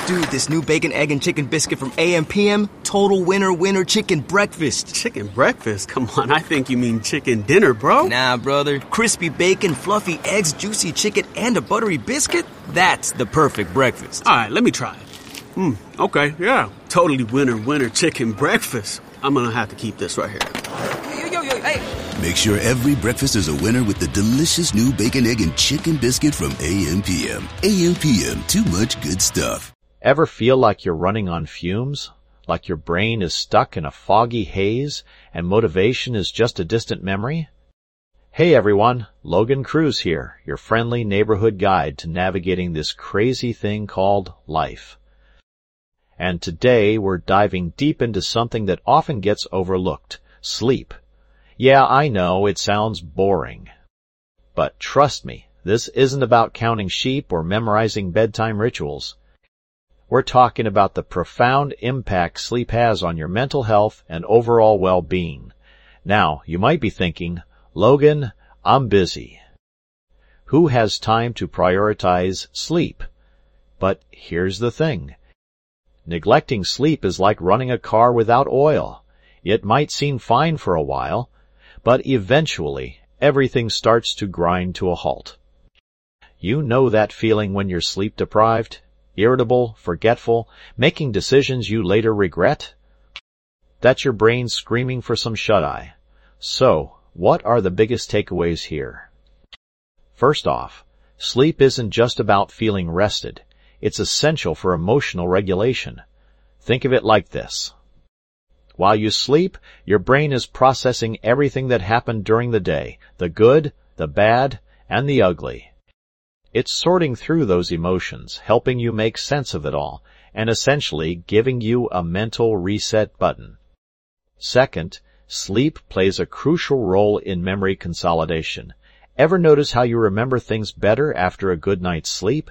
Dude, this new bacon, egg, and chicken biscuit from AM/PM, total winner chicken breakfast. Chicken breakfast? Come on, I think you mean chicken dinner, bro. Nah, brother. Crispy bacon, fluffy eggs, juicy chicken, and a buttery biscuit? That's the perfect breakfast. All right, let me try it. Okay, yeah. Totally winner chicken breakfast. I'm gonna have to keep this right here. Yo, hey. Make sure every breakfast is a winner with the delicious new bacon, egg, and chicken biscuit from AM/PM. AM/PM, too much good stuff. Ever feel like you're running on fumes? Like your brain is stuck in a foggy haze and motivation is just a distant memory? Hey everyone, Logan Cruz here, your friendly neighborhood guide to navigating this crazy thing called life. And today we're diving deep into something that often gets overlooked, sleep. Yeah, I know, it sounds boring. But trust me, this isn't about counting sheep or memorizing bedtime rituals. We're talking about the profound impact sleep has on your mental health and overall well-being. Now, you might be thinking, Logan, I'm busy. Who has time to prioritize sleep? But here's the thing. Neglecting sleep is like running a car without oil. It might seem fine for a while, but eventually everything starts to grind to a halt. You know that feeling when you're sleep deprived? Irritable, forgetful, making decisions you later regret? That's your brain screaming for some shut-eye. So, what are the biggest takeaways here? First off, sleep isn't just about feeling rested. It's essential for emotional regulation. Think of it like this. While you sleep, your brain is processing everything that happened during the day, the good, the bad, and the ugly. It's sorting through those emotions, helping you make sense of it all, and essentially giving you a mental reset button. Second, sleep plays a crucial role in memory consolidation. Ever notice how you remember things better after a good night's sleep?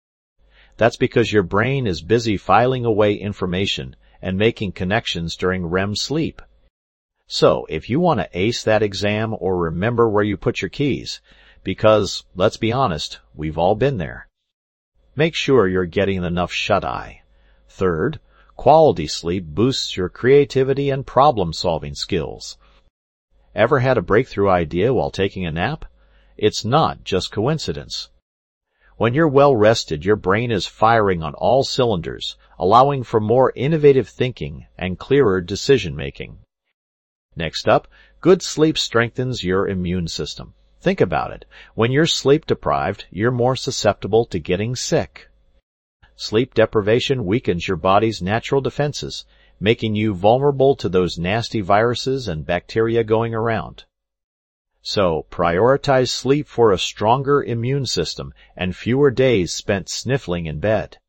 That's because your brain is busy filing away information and making connections during REM sleep. So, if you want to ace that exam or remember where you put your keys, because, let's be honest, we've all been there, make sure you're getting enough shut-eye. Third, quality sleep boosts your creativity and problem-solving skills. Ever had a breakthrough idea while taking a nap? It's not just coincidence. When you're well rested, your brain is firing on all cylinders, allowing for more innovative thinking and clearer decision-making. Next up, good sleep strengthens your immune system. Think about it. When you're sleep deprived, you're more susceptible to getting sick. Sleep deprivation weakens your body's natural defenses, making you vulnerable to those nasty viruses and bacteria going around. So, prioritize sleep for a stronger immune system and fewer days spent sniffling in bed.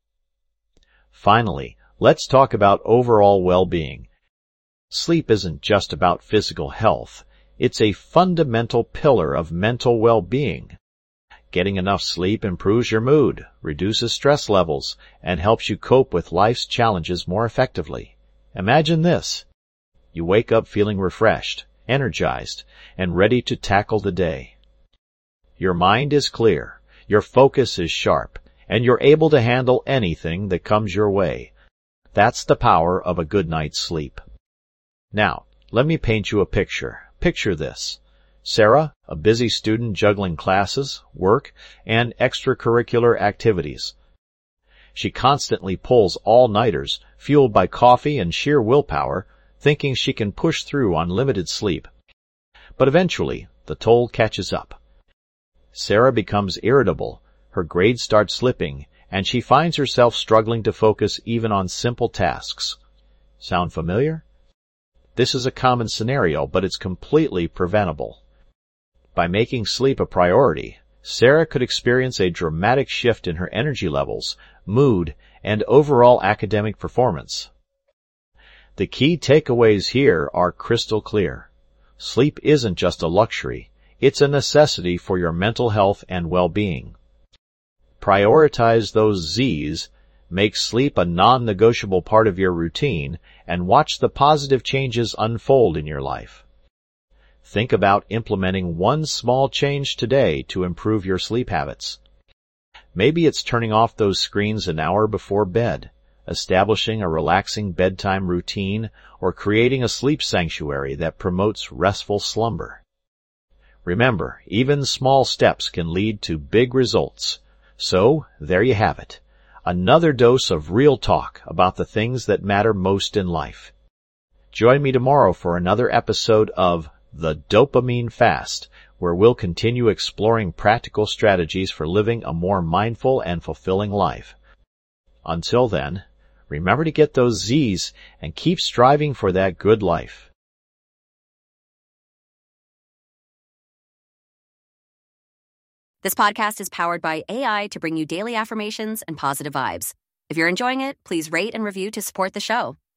Finally, let's talk about overall well-being. Sleep isn't just about physical health. It's a fundamental pillar of mental well-being. Getting enough sleep improves your mood, reduces stress levels, and helps you cope with life's challenges more effectively. Imagine this. You wake up feeling refreshed, energized, and ready to tackle the day. Your mind is clear, your focus is sharp, and you're able to handle anything that comes your way. That's the power of a good night's sleep. Now, let me paint you a picture. Picture this. Sarah, a busy student juggling classes, work, and extracurricular activities. She constantly pulls all-nighters, fueled by coffee and sheer willpower, thinking she can push through on limited sleep. But eventually, the toll catches up. Sarah becomes irritable, her grades start slipping, and she finds herself struggling to focus even on simple tasks. Sound familiar? This is a common scenario, but it's completely preventable. By making sleep a priority, Sarah could experience a dramatic shift in her energy levels, mood, and overall academic performance. The key takeaways here are crystal clear. Sleep isn't just a luxury, it's a necessity for your mental health and well-being. Prioritize those Z's, make sleep a non-negotiable part of your routine, and watch the positive changes unfold in your life. Think about implementing one small change today to improve your sleep habits. Maybe it's turning off those screens an hour before bed, establishing a relaxing bedtime routine, or creating a sleep sanctuary that promotes restful slumber. Remember, even small steps can lead to big results. So, there you have it. Another dose of real talk about the things that matter most in life. Join me tomorrow for another episode of The Dopamine Fast, where we'll continue exploring practical strategies for living a more mindful and fulfilling life. Until then, remember to get those Z's and keep striving for that good life. This podcast is powered by AI to bring you daily affirmations and positive vibes. If you're enjoying it, please rate and review to support the show.